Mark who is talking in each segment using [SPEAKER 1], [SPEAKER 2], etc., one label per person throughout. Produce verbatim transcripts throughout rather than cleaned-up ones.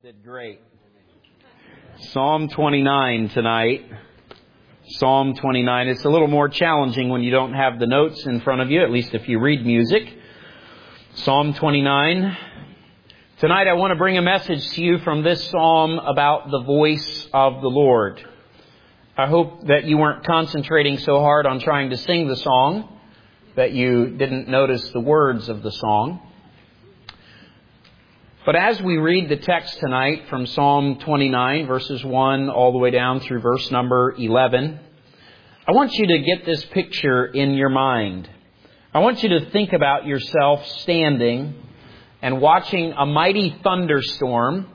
[SPEAKER 1] Did great. Psalm twenty-nine tonight. Psalm twenty-nine. It's a little more challenging when you don't have the notes in front of you, at least if you read music. Psalm twenty-nine. Tonight I want to bring a message to you from this psalm about the voice of the Lord. I hope that you weren't concentrating so hard on trying to sing the song that you didn't notice the words of the song. But as we read the text tonight from Psalm twenty-nine, verses one all the way down through verse number eleven, I want you to get this picture in your mind. I want you to think about yourself standing and watching a mighty thunderstorm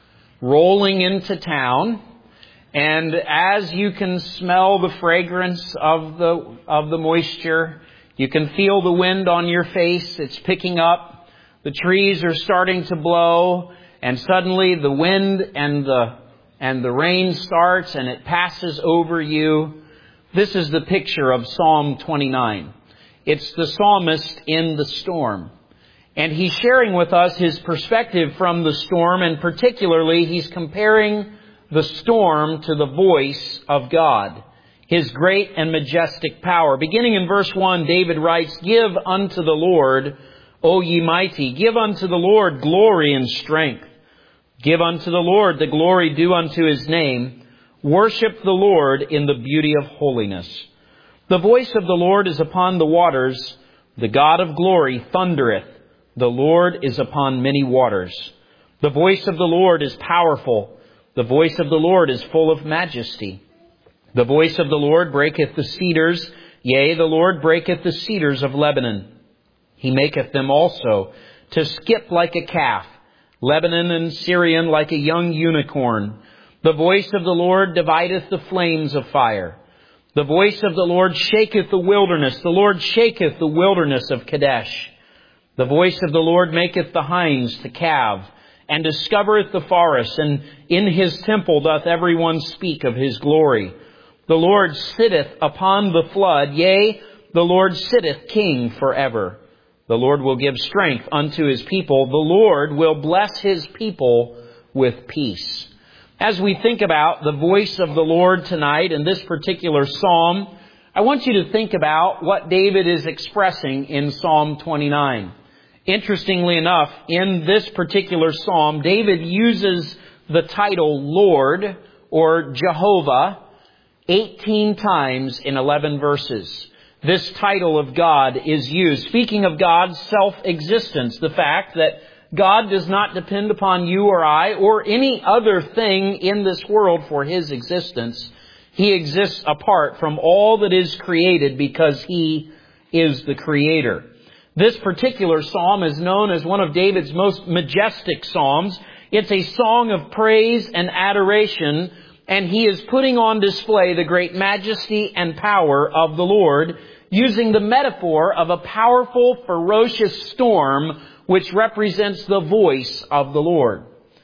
[SPEAKER 1] rolling into town. And as you can smell the fragrance of the of the moisture, you can feel the wind on your face. It's picking up. The trees are starting to blow, and suddenly the wind and the and the rain starts, and it passes over you. This is the picture of Psalm twenty-nine. It's the psalmist in the storm. And he's sharing with us his perspective from the storm, and particularly he's comparing the storm to the voice of God, His great and majestic power. Beginning in verse one, David writes, "Give unto the Lord, O ye mighty, give unto the Lord glory and strength. Give unto the Lord the glory due unto His name. Worship the Lord in the beauty of holiness. The voice of the Lord is upon the waters. The God of glory thundereth. The Lord is upon many waters. The voice of the Lord is powerful. The voice of the Lord is full of majesty. The voice of the Lord breaketh the cedars. Yea, the Lord breaketh the cedars of Lebanon. He maketh them also to skip like a calf, Lebanon and Syrian like a young unicorn. The voice of the Lord divideth the flames of fire. The voice of the Lord shaketh the wilderness. The Lord shaketh the wilderness of Kadesh. The voice of the Lord maketh the hinds to calve, and discovereth the forest, and in His temple doth every one speak of His glory. The Lord sitteth upon the flood, yea, the Lord sitteth king forever. The Lord will give strength unto His people. The Lord will bless His people with peace." As we think about the voice of the Lord tonight in this particular psalm, I want you to think about what David is expressing in Psalm twenty-nine. Interestingly enough, in this particular psalm, David uses the title Lord or Jehovah eighteen times in eleven verses. This title of God is used, speaking of God's self-existence, the fact that God does not depend upon you or I or any other thing in this world for His existence. He exists apart from all that is created because He is the Creator. This particular psalm is known as one of David's most majestic psalms. It's a song of praise and adoration, and he is putting on display the great majesty and power of the Lord, using the metaphor of a powerful, ferocious storm which represents the voice of the Lord.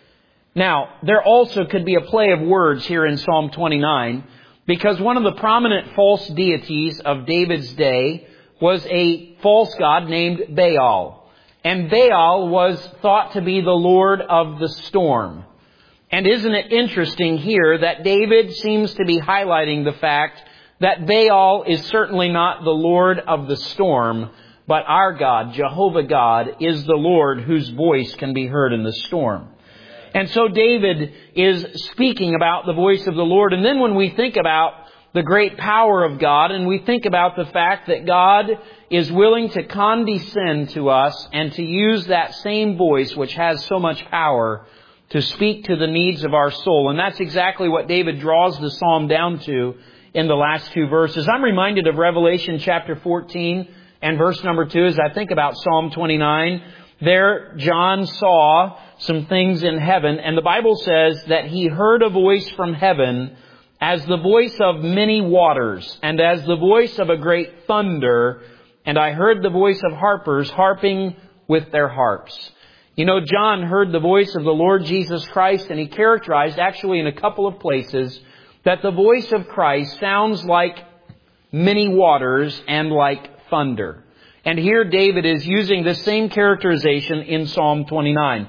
[SPEAKER 1] Now, there also could be a play of words here in Psalm twenty-nine, because one of the prominent false deities of David's day was a false god named Baal. And Baal was thought to be the lord of the storm. And isn't it interesting here that David seems to be highlighting the fact that Baal is certainly not the Lord of the storm, but our God, Jehovah God, is the Lord whose voice can be heard in the storm. And so David is speaking about the voice of the Lord. And then when we think about the great power of God, and we think about the fact that God is willing to condescend to us and to use that same voice which has so much power to speak to the needs of our soul. And that's exactly what David draws the psalm down to in the last two verses. I'm reminded of Revelation chapter fourteen and verse number two as I think about Psalm twenty-nine. There, John saw some things in heaven, and the Bible says that he heard a voice from heaven as the voice of many waters, and as the voice of a great thunder, and I heard the voice of harpers harping with their harps. You know, John heard the voice of the Lord Jesus Christ, and he characterized, actually in a couple of places, that the voice of Christ sounds like many waters and like thunder. And here David is using the same characterization in Psalm twenty-nine.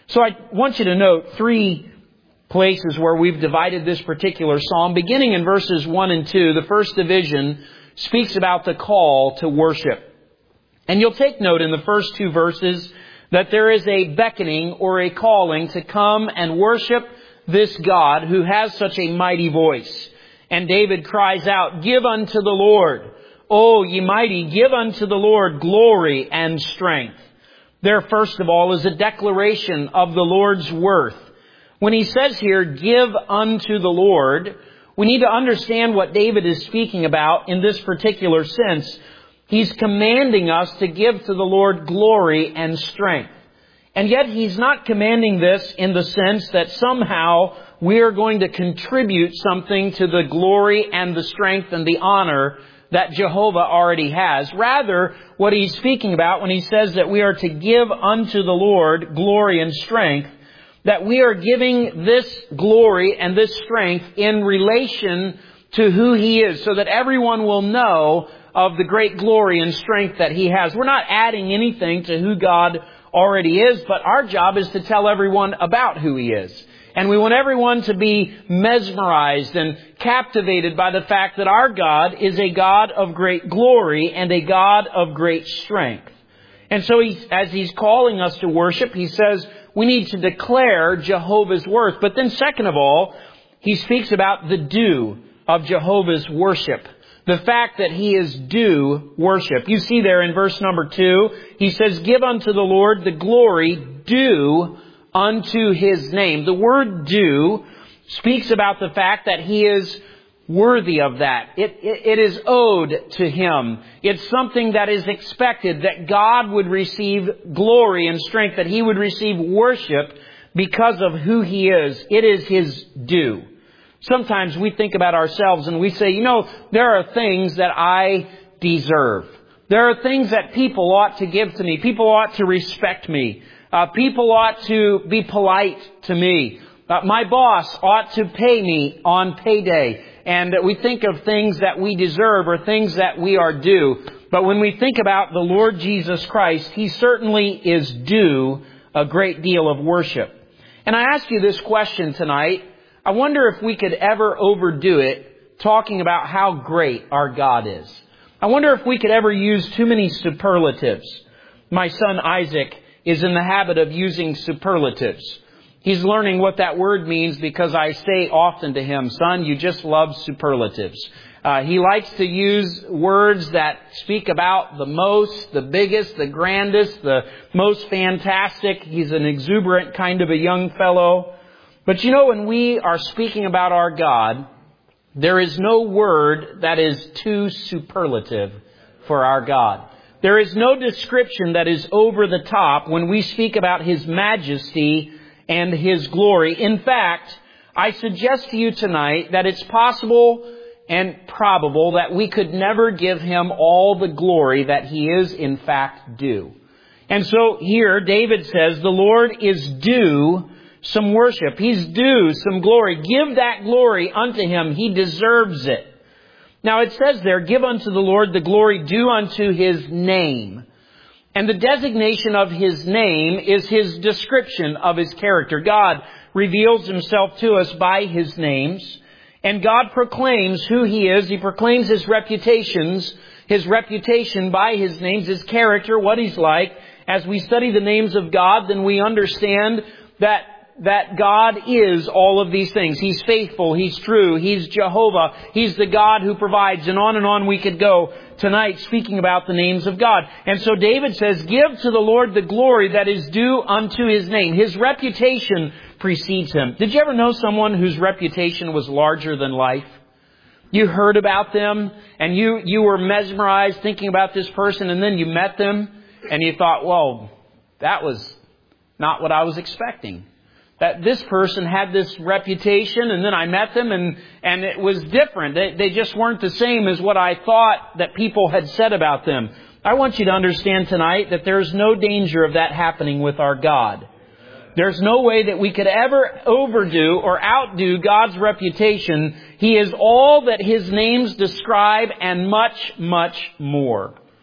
[SPEAKER 1] So I want you to note three places where we've divided this particular psalm. Beginning in verses one and two, the first division speaks about the call to worship. And you'll take note in the first two verses that there is a beckoning or a calling to come and worship this God who has such a mighty voice. And David cries out, "Give unto the Lord, O ye mighty, give unto the Lord glory and strength." There, first of all, is a declaration of the Lord's worth. When he says here, "Give unto the Lord," we need to understand what David is speaking about in this particular sense. He's commanding us to give to the Lord glory and strength. And yet he's not commanding this in the sense that somehow we are going to contribute something to the glory and the strength and the honor that Jehovah already has. Rather, what he's speaking about when he says that we are to give unto the Lord glory and strength, that we are giving this glory and this strength in relation to who He is, so that everyone will know of the great glory and strength that He has. We're not adding anything to who God already is, but our job is to tell everyone about who He is. And we want everyone to be mesmerized and captivated by the fact that our God is a God of great glory and a God of great strength. And so he, as He's calling us to worship, He says we need to declare Jehovah's worth. But then second of all, He speaks about the due of Jehovah's worship. The fact that He is due worship. You see there in verse number two, He says, "Give unto the Lord the glory due unto His name." The word due speaks about the fact that He is worthy of that. It, it, it is owed to Him. It's something that is expected, that God would receive glory and strength, that He would receive worship because of who He is. It is His due. Sometimes we think about ourselves and we say, you know, there are things that I deserve. There are things that people ought to give to me. People ought to respect me. Uh, people ought to be polite to me. Uh, my boss ought to pay me on payday. And we think of things that we deserve or things that we are due. But when we think about the Lord Jesus Christ, He certainly is due a great deal of worship. And I ask you this question tonight. I wonder if we could ever overdo it talking about how great our God is. I wonder if we could ever use too many superlatives. My son Isaac is in the habit of using superlatives. He's learning what that word means because I say often to him, "Son, you just love superlatives." Uh, he likes to use words that speak about the most, the biggest, the grandest, the most fantastic. He's an exuberant kind of a young fellow. But you know, when we are speaking about our God, there is no word that is too superlative for our God. There is no description that is over the top when we speak about His majesty and His glory. In fact, I suggest to you tonight that it's possible and probable that we could never give Him all the glory that He is in fact due. And so here David says the Lord is due some worship. He's due some glory. Give that glory unto Him. He deserves it. Now it says there, "Give unto the Lord the glory due unto His name." And the designation of His name is His description of His character. God reveals Himself to us by His names. And God proclaims who He is. He proclaims His reputations, His reputation by His names, His character, what He's like. As we study the names of God, then we understand that that God is all of these things. He's faithful. He's true. He's Jehovah. He's the God who provides. And on and on we could go tonight speaking about the names of God. And so David says, "Give to the Lord the glory that is due unto His name." His reputation precedes Him. Did you ever know someone whose reputation was larger than life? You heard about them and you, you were mesmerized thinking about this person, and then you met them and you thought, well, that was not what I was expecting. That this person had this reputation, and then I met them and, and it was different. They, they just weren't the same as what I thought that people had said about them. I want you to understand tonight that there's no danger of that happening with our God. There's no way that we could ever overdo or outdo God's reputation. He is all that His names describe and much, much more.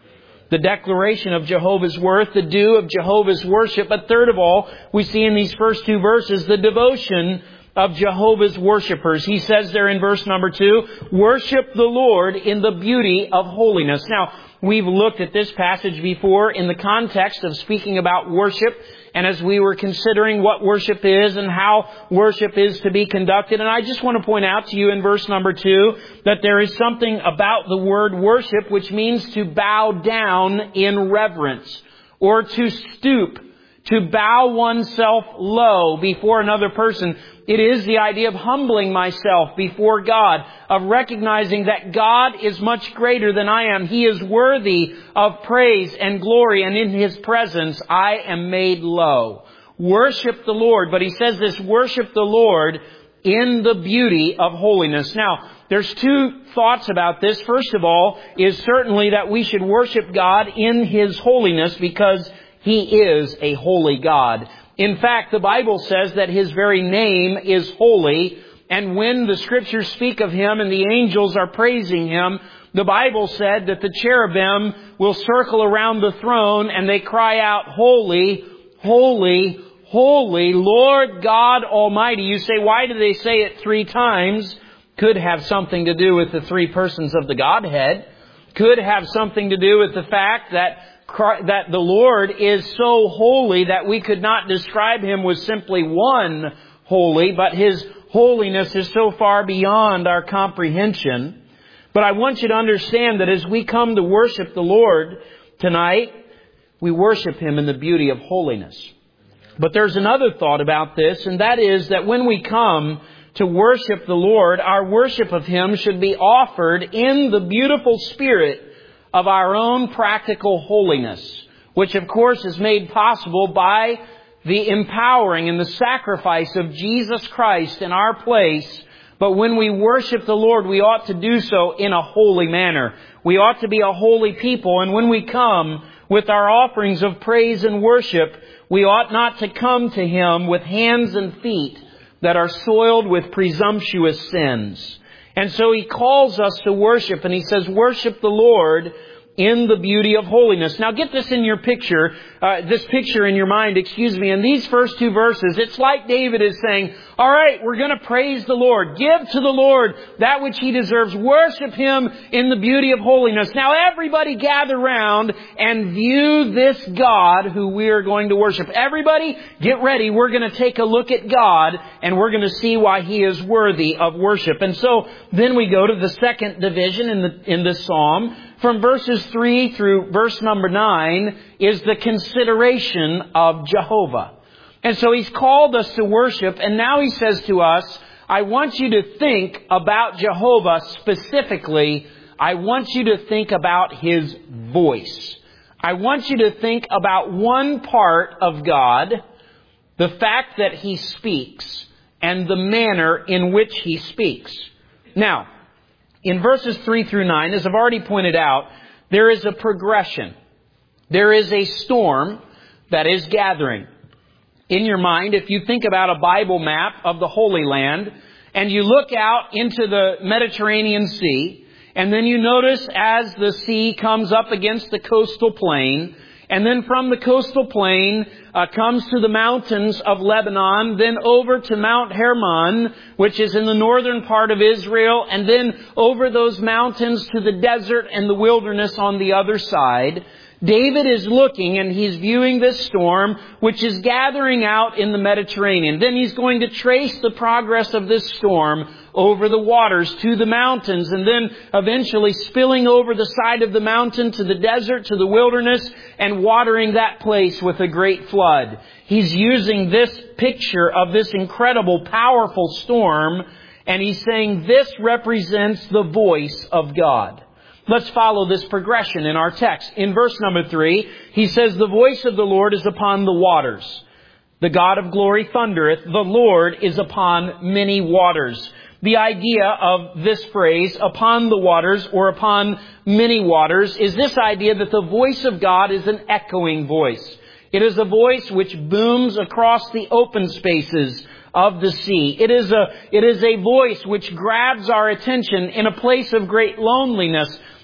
[SPEAKER 1] the declaration of Jehovah's worth, the due of Jehovah's worship. But third of all, we see in these first two verses the devotion of Jehovah's worshipers. He says there in verse number two, worship the Lord in the beauty of holiness. Now, we've looked at this passage before in the context of speaking about worship, and as we were considering what worship is and how worship is to be conducted. And I just want to point out to you in verse number two that there is something about the word worship which means to bow down in reverence, or to stoop, to bow oneself low before another person. It is the idea of humbling myself before God, of recognizing that God is much greater than I am. He is worthy of praise and glory, and in His presence I am made low. Worship the Lord. But he says this, worship the Lord in the beauty of holiness. Now, there's two thoughts about this. First of all, is certainly that we should worship God in His holiness because He is a holy God. In fact, the Bible says that His very name is holy. And when the Scriptures speak of Him and the angels are praising Him, the Bible said that the cherubim will circle around the throne and they cry out, holy, holy, holy, Lord God Almighty. You say, why do they say it three times? Could have something to do with the three persons of the Godhead. Could have something to do with the fact that that the Lord is so holy that we could not describe Him with simply one holy, but His holiness is so far beyond our comprehension. But I want you to understand that as we come to worship the Lord tonight, we worship Him in the beauty of holiness. But there's another thought about this, and that is that when we come to worship the Lord, our worship of Him should be offered in the beautiful spirit of our own practical holiness, which of course is made possible by the empowering and the sacrifice of Jesus Christ in our place. But when we worship the Lord, we ought to do so in a holy manner. We ought to be a holy people. And when we come with our offerings of praise and worship, we ought not to come to Him with hands and feet that are soiled with presumptuous sins. And so He calls us to worship, and He says, worship the Lord in the beauty of holiness. Now get this in your picture, uh, this picture in your mind, excuse me. In these first two verses, it's like David is saying, all right, we're going to praise the Lord. Give to the Lord that which He deserves. Worship Him in the beauty of holiness. Now everybody gather round and view this God who we are going to worship. Everybody get ready. We're going to take a look at God and we're going to see why He is worthy of worship. And so then we go to the second division in the, in this psalm. From verses three through verse number nine is the consideration of Jehovah. And so He's called us to worship, and now He says to us, I want you to think about Jehovah specifically. I want you to think about His voice. I want you to think about one part of God, the fact that He speaks, and the manner in which He speaks. Now, in verses three through nine, as I've already pointed out, there is a progression. There is a storm that is gathering. In your mind, if you think about a Bible map of the Holy Land, and you look out into the Mediterranean Sea, and then you notice as the sea comes up against the coastal plain, and then from the coastal plain uh, comes to the mountains of Lebanon, then over to Mount Hermon, which is in the northern part of Israel, and then over those mountains to the desert and the wilderness on the other side. David is looking and he's viewing this storm, which is gathering out in the Mediterranean. Then he's going to trace the progress of this storm over the waters to the mountains, and then eventually spilling over the side of the mountain to the desert, to the wilderness, and watering that place with a great flood. He's using this picture of this incredible, powerful storm, and he's saying this represents the voice of God. Let's follow this progression in our text. In verse number three, he says, the voice of the Lord is upon the waters. The God of glory thundereth. The Lord is upon many waters. The idea of this phrase, upon the waters or upon many waters, is this idea that the voice of God is an echoing voice. It is a voice which booms across the open spaces of the sea. It is a, it is a voice which grabs our attention in a place of great loneliness.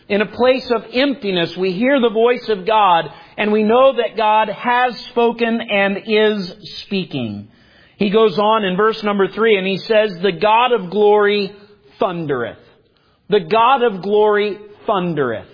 [SPEAKER 1] In a place of emptiness, we hear the voice of God, and we know that God has spoken and is speaking. He goes on in verse number three, and he says, the God of glory thundereth. The God of glory thundereth.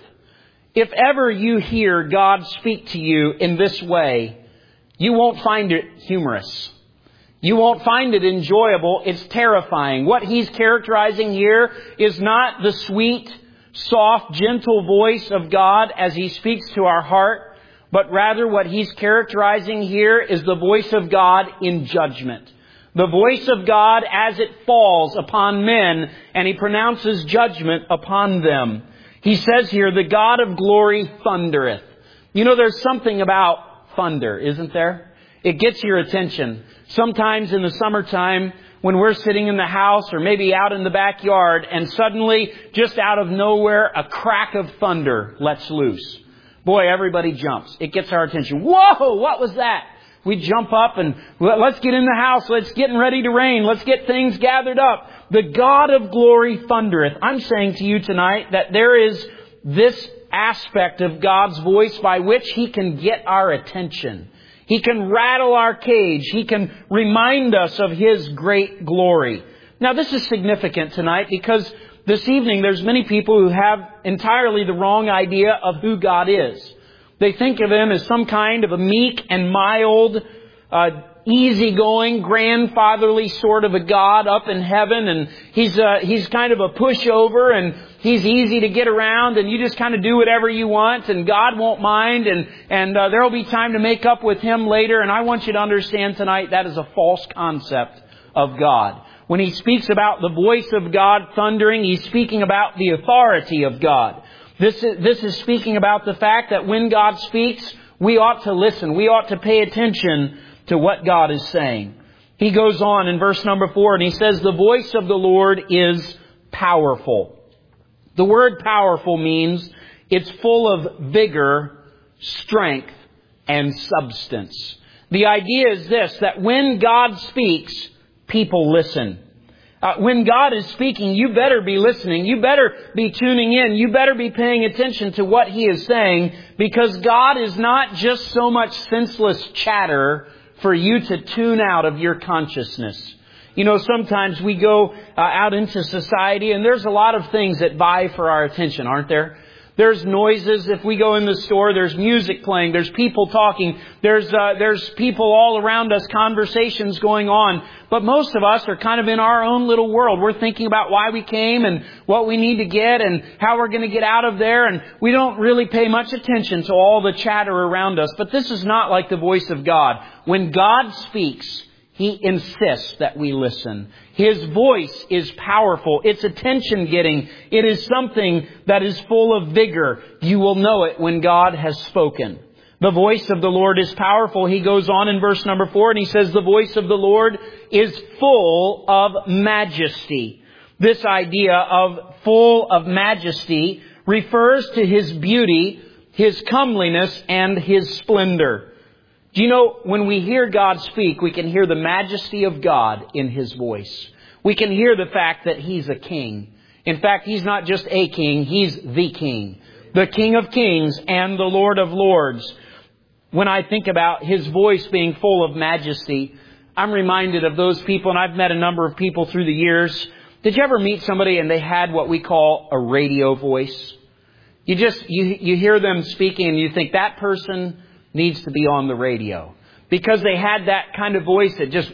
[SPEAKER 1] If ever you hear God speak to you in this way, you won't find it humorous. You won't find it enjoyable. It's terrifying. What He's characterizing here is not the sweet, soft, gentle voice of God as He speaks to our heart, but rather what He's characterizing here is the voice of God in judgment. The voice of God as it falls upon men, and He pronounces judgment upon them. He says here, the God of glory thundereth. You know, there's something about thunder, isn't there? It gets your attention. Sometimes in the summertime, when we're sitting in the house or maybe out in the backyard, and suddenly, just out of nowhere, a crack of thunder lets loose. Boy, everybody jumps. It gets our attention. Whoa, what was that? We jump up and let's get in the house. Let's get ready to rain. Let's get things gathered up. The God of glory thundereth. I'm saying to you tonight that there is this aspect of God's voice by which He can get our attention. He can rattle our cage. He can remind us of His great glory. Now, this is significant tonight because this evening there's many people who have entirely the wrong idea of who God is. They think of Him as some kind of a meek and mild, uh, easygoing, grandfatherly sort of a God up in heaven, and He's uh, He's kind of a pushover, and He's easy to get around, and you just kind of do whatever you want, and God won't mind, and and uh, there will be time to make up with Him later. And I want you to understand tonight that is a false concept of God. When He speaks about the voice of God thundering, He's speaking about the authority of God. This is, this is speaking about the fact that when God speaks, we ought to listen. We ought to pay attention to what God is saying. He goes on in verse number four, and he says, the voice of the Lord is powerful. The word powerful means it's full of vigor, strength, and substance. The idea is this, that when God speaks, people listen. Uh, when God is speaking, you better be listening. You better be tuning in. You better be paying attention to what He is saying, because God is not just so much senseless chatter for you to tune out of your consciousness. You know, sometimes we go uh, out into society, and there's a lot of things that vie for our attention, aren't there? There's noises. If we go in the store, there's music playing. There's people talking. There's uh, there's people all around us, conversations going on. But most of us are kind of in our own little world. We're thinking about why we came and what we need to get and how we're going to get out of there. And we don't really pay much attention to all the chatter around us. But this is not like the voice of God. When God speaks, He insists that we listen. His voice is powerful. It's attention-getting. It is something that is full of vigor. You will know it when God has spoken. The voice of the Lord is powerful. He goes on in verse number four, and he says, the voice of the Lord is full of majesty. This idea of full of majesty refers to His beauty, His comeliness, and His splendor. Do you know, when we hear God speak, we can hear the majesty of God in His voice. We can hear the fact that He's a king. In fact, He's not just a king, He's the king. The King of Kings and the Lord of Lords. When I think about His voice being full of majesty, I'm reminded of those people, and I've met a number of people through the years. Did you ever meet somebody and they had what we call a radio voice? You just, you, you hear them speaking and you think that person needs to be on the radio. Because they had that kind of voice that just,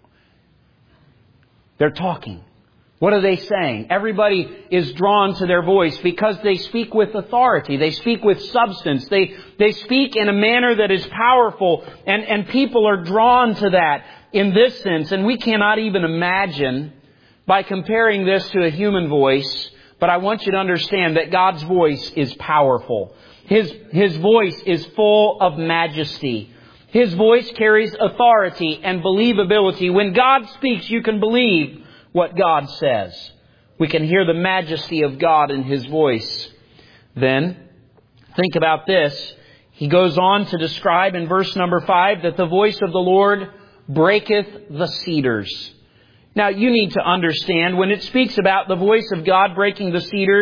[SPEAKER 1] they're talking. What are they saying? Everybody is drawn to their voice because they speak with authority. They speak with substance. They they speak in a manner that is powerful. And, and people are drawn to that in this sense. And we cannot even imagine by comparing this to a human voice. But I want you to understand that God's voice is powerful. His, his voice is full of majesty. His voice carries authority and believability. When God speaks, you can believe what God says. We can hear the majesty of God in His voice. Then, think about this. He goes on to describe in verse number five that the voice of the Lord breaketh the cedars. Now, you need to understand, when it speaks about the voice of God breaking the cedars,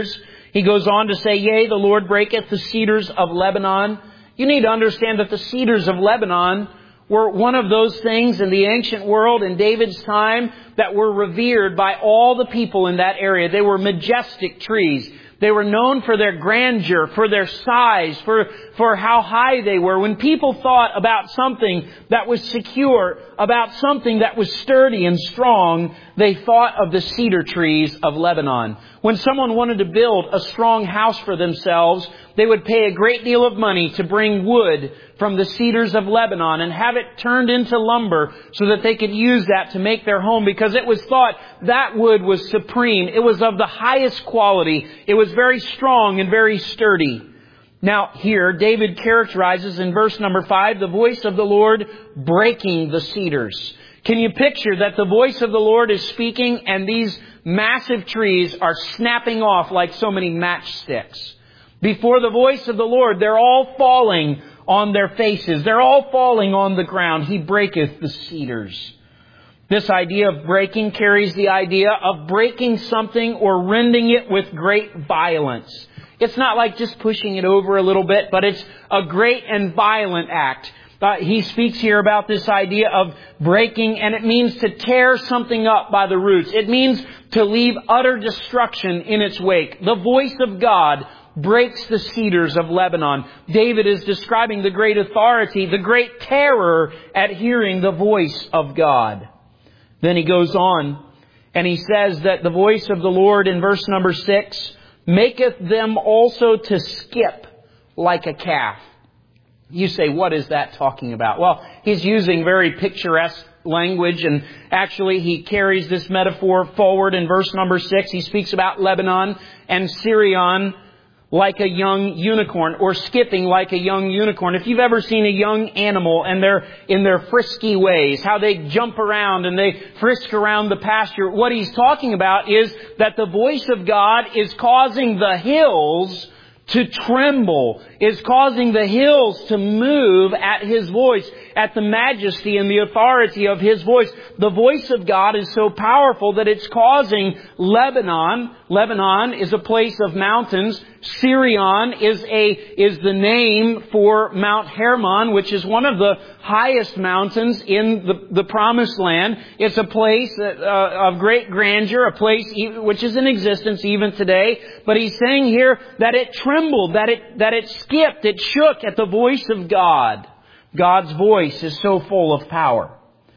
[SPEAKER 1] He goes on to say, yea, the Lord breaketh the cedars of Lebanon. You need to understand that the cedars of Lebanon were one of those things in the ancient world in David's time that were revered by all the people in that area. They were majestic trees. They were known for their grandeur, for their size, for, for how high they were. When people thought about something that was secure, about something that was sturdy and strong, they thought of the cedar trees of Lebanon. When someone wanted to build a strong house for themselves, they would pay a great deal of money to bring wood from the cedars of Lebanon and have it turned into lumber so that they could use that to make their home, because it was thought that wood was supreme. It was of the highest quality. It was very strong and very sturdy. Now here, David characterizes in verse number five, the voice of the Lord breaking the cedars. Can you picture that the voice of the Lord is speaking and these massive trees are snapping off like so many matchsticks? Before the voice of the Lord, they're all falling on their faces. They're all falling on the ground. He breaketh the cedars. This idea of breaking carries the idea of breaking something or rending it with great violence. It's not like just pushing it over a little bit, but it's a great and violent act. Uh, he speaks here about this idea of breaking, and it means to tear something up by the roots. It means to leave utter destruction in its wake. The voice of God breaks the cedars of Lebanon. David is describing the great authority, the great terror at hearing the voice of God. Then he goes on and he says that the voice of the Lord in verse number six maketh them also to skip like a calf. You say, what is that talking about? Well, he's using very picturesque language, and actually he carries this metaphor forward in verse number six. He speaks about Lebanon and Sirion like a young unicorn, or skipping like a young unicorn. If you've ever seen a young animal and they're in their frisky ways, how they jump around and they frisk around the pasture, what he's talking about is that the voice of God is causing the hills to tremble, is causing the hills to move at His voice, at the majesty and the authority of His voice. The voice of God is so powerful that it's causing Lebanon. Lebanon is a place of mountains. Sirion is a is the name for Mount Hermon, which is one of the highest mountains in the, the Promised Land. It's a place uh, of great grandeur, a place which is in existence even today. But he's saying here that it trembled, that it that it skipped, it shook at the voice of God. God's voice is so full of power.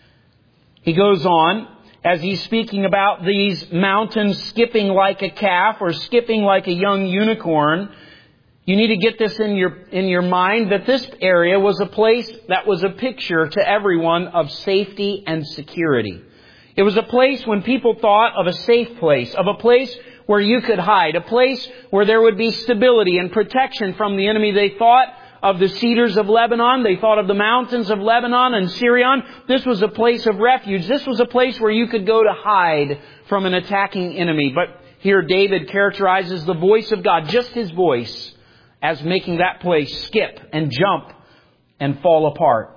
[SPEAKER 1] He goes on, as he's speaking about these mountains skipping like a calf or skipping like a young unicorn. You need to get this in your in your mind, that this area was a place that was a picture to everyone of safety and security. It was a place when people thought of a safe place, of a place where you could hide, a place where there would be stability and protection from the enemy. They thought of the cedars of Lebanon. They thought of the mountains of Lebanon and Sirion. This was a place of refuge. This was a place where you could go to hide from an attacking enemy. But here David characterizes the voice of God, just His voice, as making that place skip and jump and fall apart.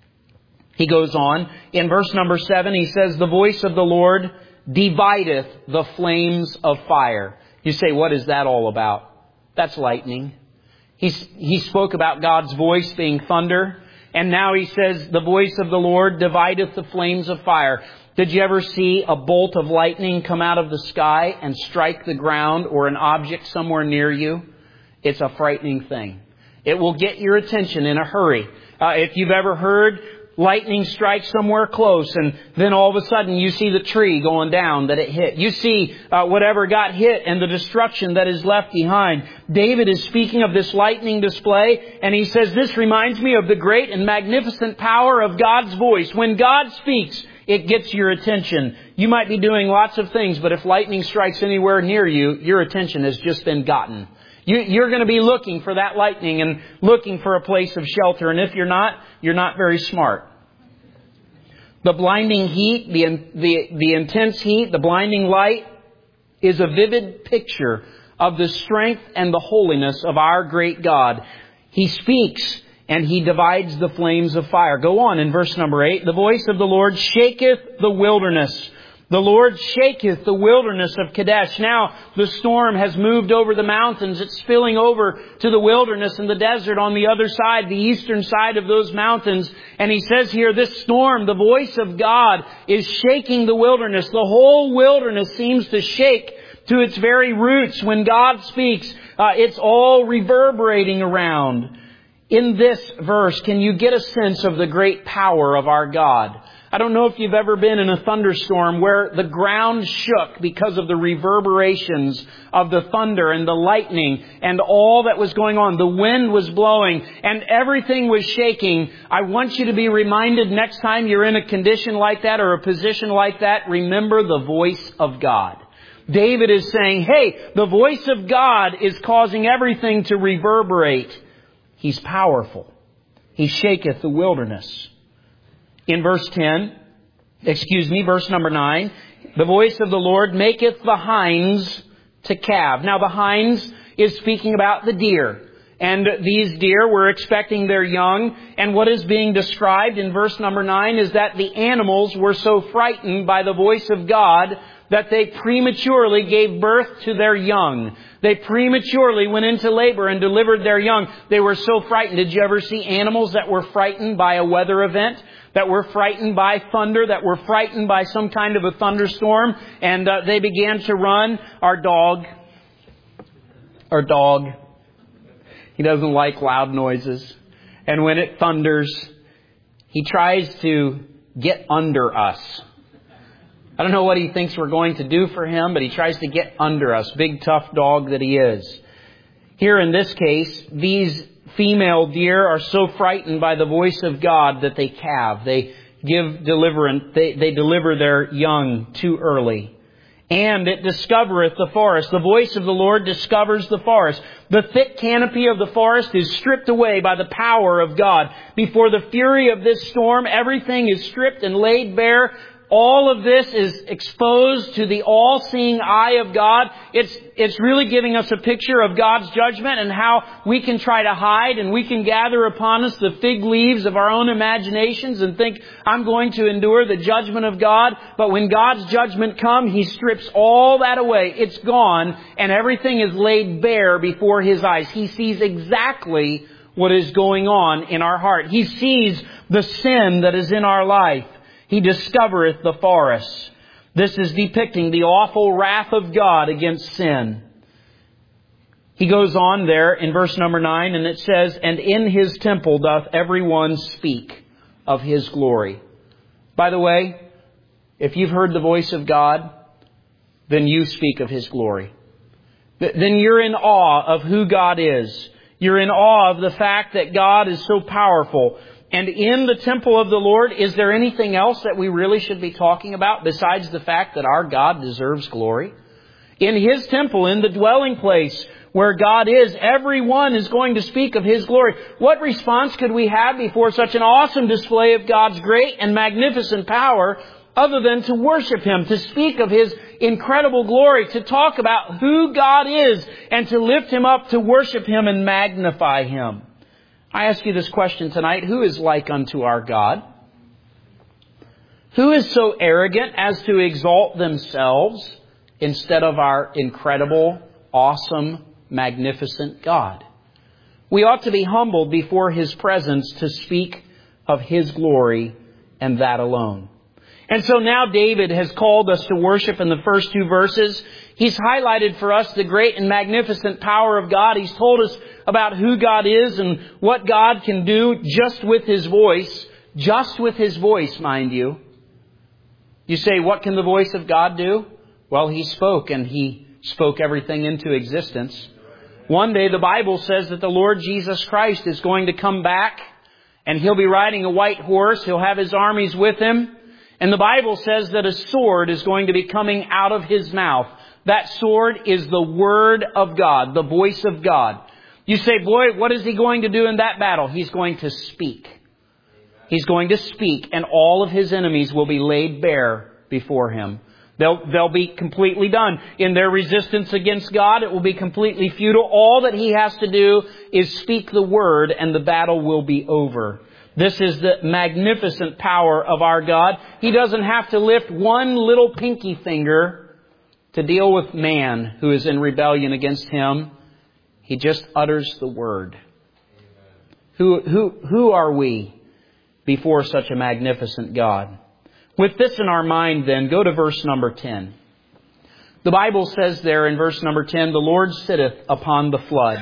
[SPEAKER 1] He goes on. In verse number seven, he says, the voice of the Lord divideth the flames of fire. You say, what is that all about? That's lightning. He's, he spoke about God's voice being thunder. And now he says, the voice of the Lord divideth the flames of fire. Did you ever see a bolt of lightning come out of the sky and strike the ground or an object somewhere near you? It's a frightening thing. It will get your attention in a hurry. Uh, if you've ever heard lightning strike somewhere close, and then all of a sudden you see the tree going down that it hit. You see uh, whatever got hit and the destruction that is left behind. David is speaking of this lightning display, and he says, this reminds me of the great and magnificent power of God's voice. When God speaks, it gets your attention. You might be doing lots of things, but if lightning strikes anywhere near you, your attention has just been gotten. You, you're going to be looking for that lightning and looking for a place of shelter. And if you're not, you're not very smart. The blinding heat, the, the, the intense heat, the blinding light is a vivid picture of the strength and the holiness of our great God. He speaks and He divides the flames of fire. Go on in verse number eight. The voice of the Lord shaketh the wilderness. The Lord shaketh the wilderness of Kadesh. Now the storm has moved over the mountains. It's spilling over to the wilderness and the desert on the other side, the eastern side of those mountains. And he says here, this storm, the voice of God, is shaking the wilderness. The whole wilderness seems to shake to its very roots. When God speaks, uh, it's all reverberating around. In this verse, can you get a sense of the great power of our God? I don't know if you've ever been in a thunderstorm where the ground shook because of the reverberations of the thunder and the lightning and all that was going on. The wind was blowing and everything was shaking. I want you to be reminded next time you're in a condition like that or a position like that, remember the voice of God. David is saying, hey, the voice of God is causing everything to reverberate. He's powerful. He shaketh the wilderness. In verse ten, excuse me, verse number nine, the voice of the Lord maketh the hinds to calve. Now the hinds is speaking about the deer. And these deer were expecting their young. And what is being described in verse number nine is that the animals were so frightened by the voice of God that they prematurely gave birth to their young. They prematurely went into labor and delivered their young. They were so frightened. Did you ever see animals that were frightened by a weather event? That were frightened by thunder? That were frightened by some kind of a thunderstorm? And uh, they began to run. Our dog. Our dog. He doesn't like loud noises. And when it thunders, he tries to get under us. I don't know what he thinks we're going to do for him, but he tries to get under us. Big, tough dog that he is. Here in this case, these female deer are so frightened by the voice of God that they calve. They give deliverance. They, they deliver their young too early. And it discovereth the forest. The voice of the Lord discovers the forest. The thick canopy of the forest is stripped away by the power of God. Before the fury of this storm, everything is stripped and laid bare. All of this is exposed to the all-seeing eye of God. It's, it's really giving us a picture of God's judgment and how we can try to hide and we can gather upon us the fig leaves of our own imaginations and think, I'm going to endure the judgment of God. But when God's judgment comes, He strips all that away. It's gone and everything is laid bare before His eyes. He sees exactly what is going on in our heart. He sees the sin that is in our life. He discovereth the forest. This is depicting the awful wrath of God against sin. He goes on there in verse number nine and it says, and in His temple doth every one speak of His glory. By the way, if you've heard the voice of God, then you speak of His glory. Then you're in awe of who God is. You're in awe of the fact that God is so powerful. And in the temple of the Lord, is there anything else that we really should be talking about besides the fact that our God deserves glory? In His temple, in the dwelling place where God is, everyone is going to speak of His glory. What response could we have before such an awesome display of God's great and magnificent power other than to worship Him, to speak of His incredible glory, to talk about who God is and to lift Him up, to worship Him and magnify Him? I ask you this question tonight. Who is like unto our God? Who is so arrogant as to exalt themselves instead of our incredible, awesome, magnificent God? We ought to be humbled before His presence to speak of His glory and that alone. And so now David has called us to worship in the first two verses. He's highlighted for us the great and magnificent power of God. He's told us about who God is and what God can do just with His voice. Just with His voice, mind you. You say, what can the voice of God do? Well, He spoke and He spoke everything into existence. One day the Bible says that the Lord Jesus Christ is going to come back and He'll be riding a white horse. He'll have His armies with Him. And the Bible says that a sword is going to be coming out of His mouth. That sword is the Word of God, the voice of God. You say, boy, what is He going to do in that battle? He's going to speak. He's going to speak, and all of His enemies will be laid bare before Him. They'll, they'll be completely done. In their resistance against God, it will be completely futile. All that He has to do is speak the Word, and the battle will be over. This is the magnificent power of our God. He doesn't have to lift one little pinky finger to deal with man who is in rebellion against Him. He just utters the word. Who, who, who are we before such a magnificent God? With this in our mind then, go to verse number ten. The Bible says there in verse number ten, the Lord sitteth upon the flood.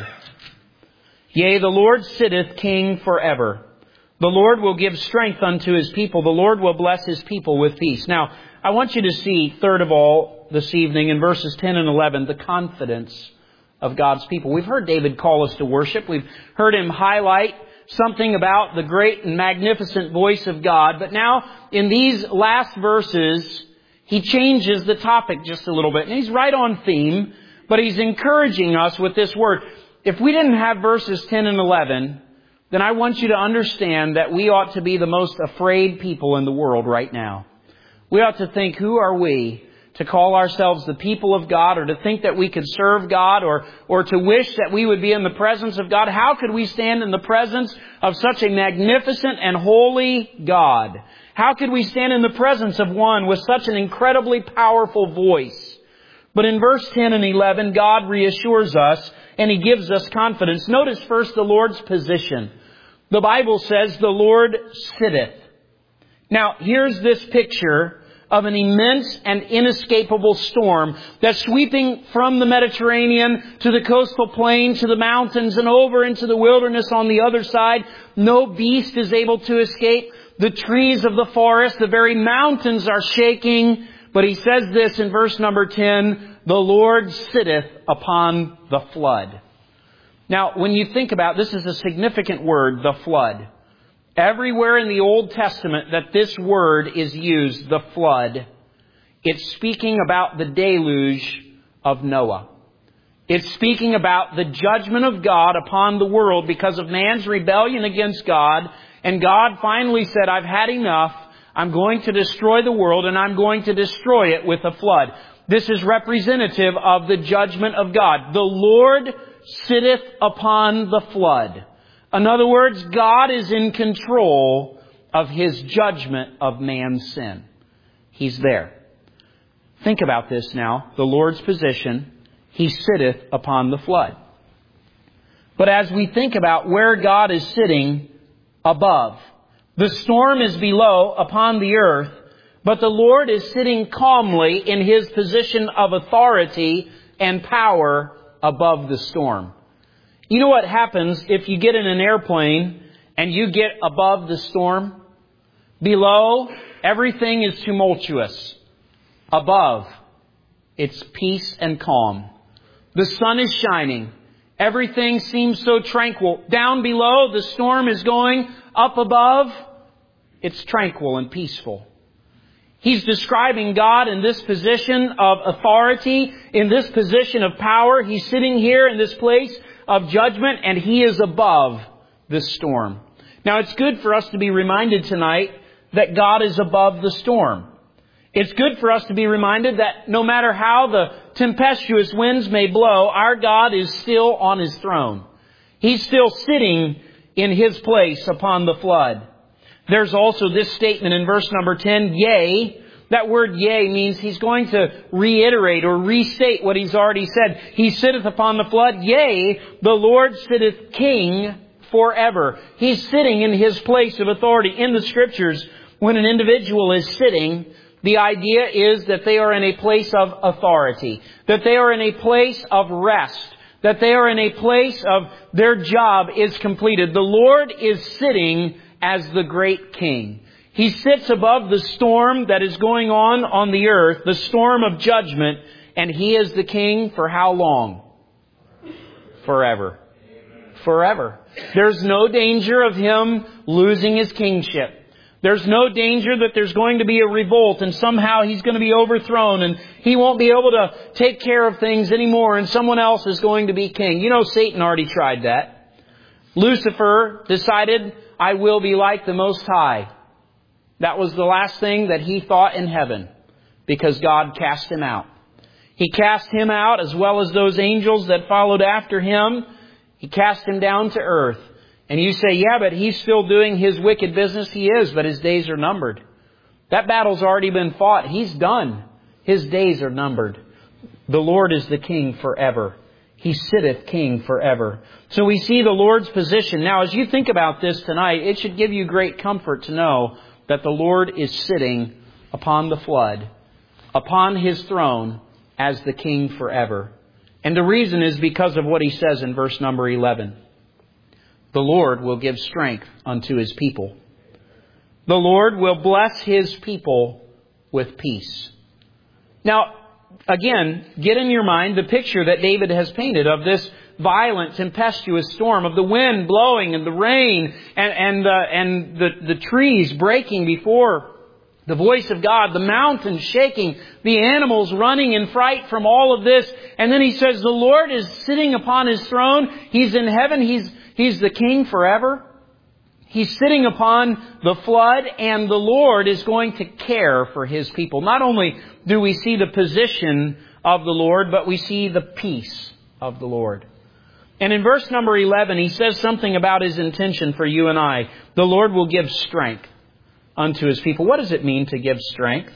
[SPEAKER 1] Yea, the Lord sitteth King forever. The Lord will give strength unto His people. The Lord will bless His people with peace. Now, I want you to see, third of all, this evening in verses ten and eleven, the confidence of God's people. We've heard David call us to worship. We've heard him highlight something about the great and magnificent voice of God. But now, in these last verses, he changes the topic just a little bit. And he's right on theme, but he's encouraging us with this word. If we didn't have verses ten and eleven, then I want you to understand that we ought to be the most afraid people in the world right now. We ought to think, who are we to call ourselves the people of God, or to think that we could serve God, or, or to wish that we would be in the presence of God? How could we stand in the presence of such a magnificent and holy God? How could we stand in the presence of one with such an incredibly powerful voice? But in verse ten and eleven, God reassures us and He gives us confidence. Notice first the Lord's position. The Bible says the Lord sitteth. Now, here's this picture of an immense and inescapable storm that's sweeping from the Mediterranean to the coastal plain, to the mountains, and over into the wilderness on the other side. No beast is able to escape. The trees of the forest, the very mountains are shaking. But He says this in verse number ten, the Lord sitteth upon the flood. Now, when you think about, this is a significant word, the flood. Everywhere in the Old Testament that this word is used, the flood, it's speaking about the deluge of Noah. It's speaking about the judgment of God upon the world because of man's rebellion against God. And God finally said, I've had enough. I'm going to destroy the world, and I'm going to destroy it with a flood. This is representative of the judgment of God. The Lord sitteth upon the flood. In other words, God is in control of His judgment of man's sin. He's there. Think about this now. The Lord's position, He sitteth upon the flood. But as we think about where God is sitting above, the storm is below upon the earth, but the Lord is sitting calmly in His position of authority and power above the storm. You know what happens if you get in an airplane and you get above the storm? Below, everything is tumultuous. Above, it's peace and calm. The sun is shining. Everything seems so tranquil. Down below, the storm is going. Up above, it's tranquil and peaceful. He's describing God in this position of authority, in this position of power. He's sitting here in this place of judgment, and He is above this storm. Now, it's good for us to be reminded tonight that God is above the storm. It's good for us to be reminded that no matter how the tempestuous winds may blow, our God is still on His throne. He's still sitting in His place upon the flood. There's also this statement in verse number ten, yea. That word yea means He's going to reiterate or restate what He's already said. He sitteth upon the flood. Yea, the Lord sitteth King forever. He's sitting in His place of authority. In the Scriptures, when an individual is sitting, the idea is that they are in a place of authority, that they are in a place of rest, that they are in a place of their job is completed. The Lord is sitting as the great King. He sits above the storm that is going on on the earth, the storm of judgment, and He is the King for how long? Forever. Forever. There's no danger of Him losing His kingship. There's no danger that there's going to be a revolt and somehow He's going to be overthrown and He won't be able to take care of things anymore and someone else is going to be king. You know, Satan already tried that. Lucifer decided, I will be like the Most High. That was the last thing that he thought in heaven because God cast him out. He cast him out as well as those angels that followed after him. He cast him down to earth. And you say, yeah, but he's still doing his wicked business. He is, but his days are numbered. That battle's already been fought. He's done. His days are numbered. The Lord is the King forever. He sitteth King forever. So we see the Lord's position. Now, as you think about this tonight, it should give you great comfort to know that the Lord is sitting upon the flood, upon His throne as the King forever. And the reason is because of what He says in verse number eleven. The Lord will give strength unto His people. The Lord will bless His people with peace. Now, again, get in your mind the picture that David has painted of this violent, tempestuous storm, of the wind blowing and the rain and, and, uh, and the, the trees breaking before the voice of God, the mountains shaking, the animals running in fright from all of this. And then he says, the Lord is sitting upon His throne. He's in heaven. He's, he's the King forever. He's sitting upon the flood, and the Lord is going to care for His people. Not only do we see the position of the Lord, but we see the peace of the Lord. And in verse number eleven, He says something about His intention for you and I. The Lord will give strength unto His people. What does it mean to give strength?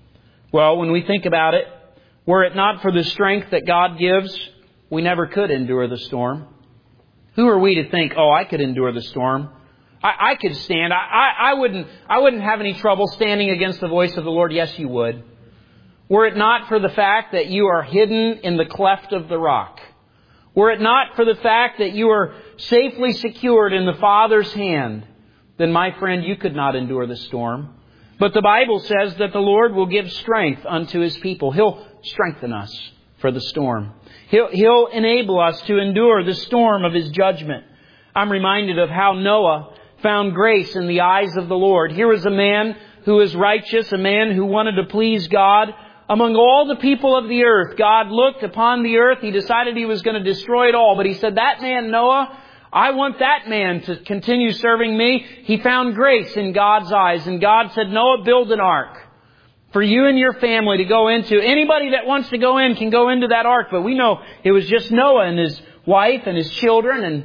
[SPEAKER 1] Well, when we think about it, were it not for the strength that God gives, we never could endure the storm. Who are we to think, oh, I could endure the storm? I, I could stand. I, I, I wouldn't, I wouldn't have any trouble standing against the voice of the Lord. Yes, you would. Were it not for the fact that you are hidden in the cleft of the rock. Were it not for the fact that you are safely secured in the Father's hand, then, my friend, you could not endure the storm. But the Bible says that the Lord will give strength unto His people. He'll strengthen us for the storm. He'll, he'll enable us to endure the storm of His judgment. I'm reminded of how Noah found grace in the eyes of the Lord. Here was a man who is righteous, a man who wanted to please God. Among all the people of the earth, God looked upon the earth. He decided He was going to destroy it all. But He said, that man, Noah, I want that man to continue serving me. He found grace in God's eyes. And God said, Noah, build an ark for you and your family to go into. Anybody that wants to go in can go into that ark. But we know it was just Noah and his wife and his children and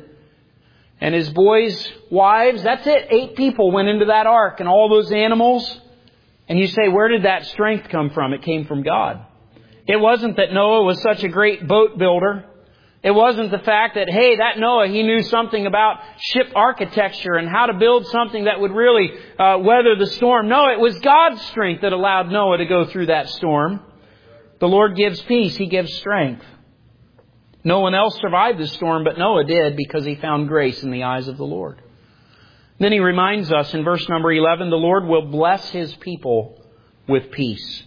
[SPEAKER 1] And his boys' wives. That's it. Eight people went into that ark, and all those animals. And you say, where did that strength come from? It came from God. It wasn't that Noah was such a great boat builder. It wasn't the fact that, hey, that Noah, he knew something about ship architecture and how to build something that would really uh, weather the storm. No, it was God's strength that allowed Noah to go through that storm. The Lord gives peace. He gives strength. No one else survived the storm, but Noah did because he found grace in the eyes of the Lord. Then he reminds us in verse number eleven, the Lord will bless His people with peace.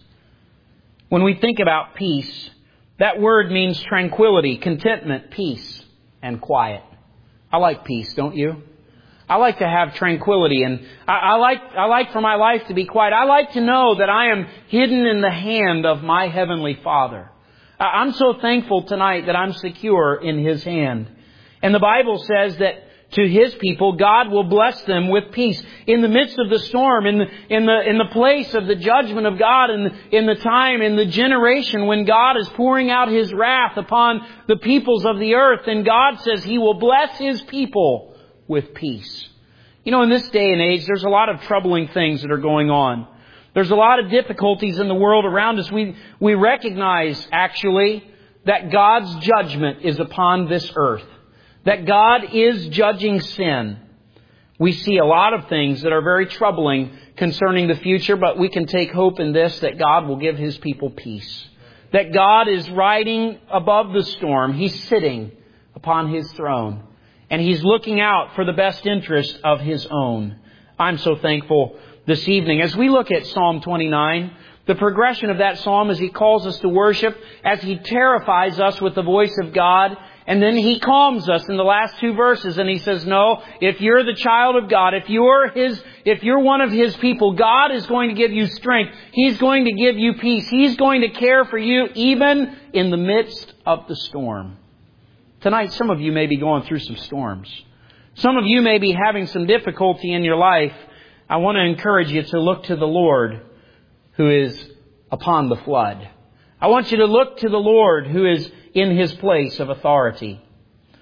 [SPEAKER 1] When we think about peace, that word means tranquility, contentment, peace, and quiet. I like peace, don't you? I like to have tranquility, and I, I like I like for my life to be quiet. I like to know that I am hidden in the hand of my Heavenly Father. I'm so thankful tonight that I'm secure in His hand. And the Bible says that to His people, God will bless them with peace. In the midst of the storm, in the, in the, in the place of the judgment of God, in the, in the time, in the generation when God is pouring out His wrath upon the peoples of the earth, then God says He will bless His people with peace. You know, in this day and age, there's a lot of troubling things that are going on. There's a lot of difficulties in the world around us. We, we recognize, actually, that God's judgment is upon this earth. That God is judging sin. We see a lot of things that are very troubling concerning the future, but we can take hope in this, that God will give His people peace. That God is riding above the storm. He's sitting upon His throne. And He's looking out for the best interest of His own. I'm so thankful this evening, as we look at Psalm twenty-nine, the progression of that psalm as He calls us to worship, as He terrifies us with the voice of God, and then He calms us in the last two verses, and He says, no, if you're the child of God, if you're His, if you're one of His people, God is going to give you strength. He's going to give you peace. He's going to care for you even in the midst of the storm. Tonight, some of you may be going through some storms. Some of you may be having some difficulty in your life. I want to encourage you to look to the Lord who is upon the flood. I want you to look to the Lord who is in His place of authority.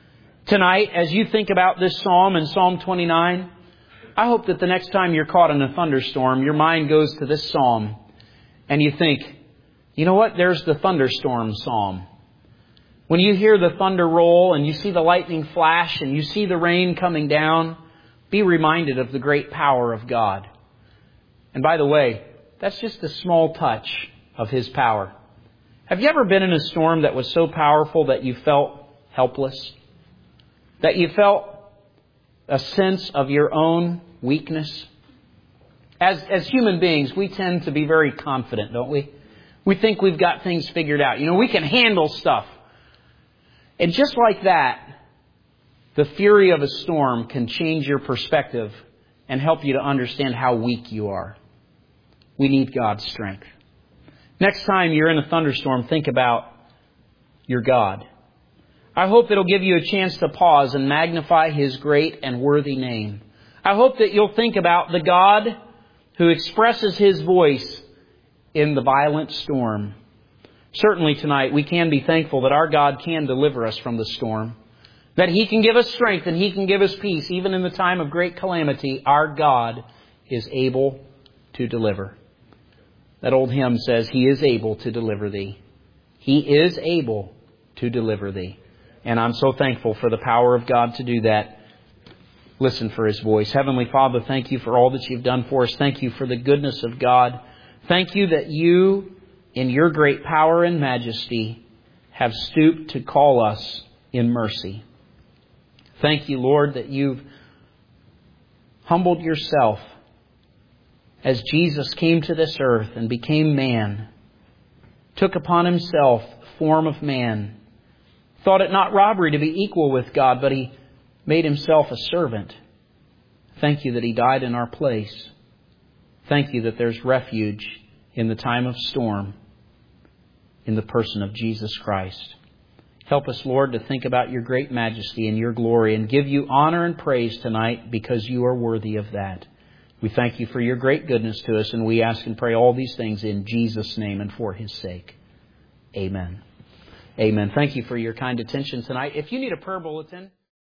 [SPEAKER 1] Tonight, as you think about this psalm and Psalm twenty-nine, I hope that the next time you're caught in a thunderstorm, your mind goes to this psalm and you think, you know what? There's the thunderstorm psalm. When you hear the thunder roll and you see the lightning flash and you see the rain coming down, be reminded of the great power of God. And by the way, that's just a small touch of His power. Have you ever been in a storm that was so powerful that you felt helpless? That you felt a sense of your own weakness? As, as human beings, we tend to be very confident, don't we? We think we've got things figured out. You know, we can handle stuff. And just like that, the fury of a storm can change your perspective and help you to understand how weak you are. We need God's strength. Next time you're in a thunderstorm, think about your God. I hope it'll give you a chance to pause and magnify His great and worthy name. I hope that you'll think about the God who expresses His voice in the violent storm. Certainly tonight we can be thankful that our God can deliver us from the storm. That He can give us strength and He can give us peace. Even in the time of great calamity, our God is able to deliver. That old hymn says, He is able to deliver thee. He is able to deliver thee. And I'm so thankful for the power of God to do that. Listen for His voice. Heavenly Father, thank You for all that You've done for us. Thank You for the goodness of God. Thank You that You, in Your great power and majesty, have stooped to call us in mercy. Thank You, Lord, that You've humbled Yourself as Jesus came to this earth and became man, took upon Himself the form of man, thought it not robbery to be equal with God, but He made Himself a servant. Thank You that He died in our place. Thank You that there's refuge in the time of storm in the person of Jesus Christ. Help us, Lord, to think about Your great majesty and Your glory and give You honor and praise tonight because You are worthy of that. We thank You for Your great goodness to us, and we ask and pray all these things in Jesus' name and for His sake. Amen. Amen. Thank you for your kind attention tonight. If you need a prayer bulletin...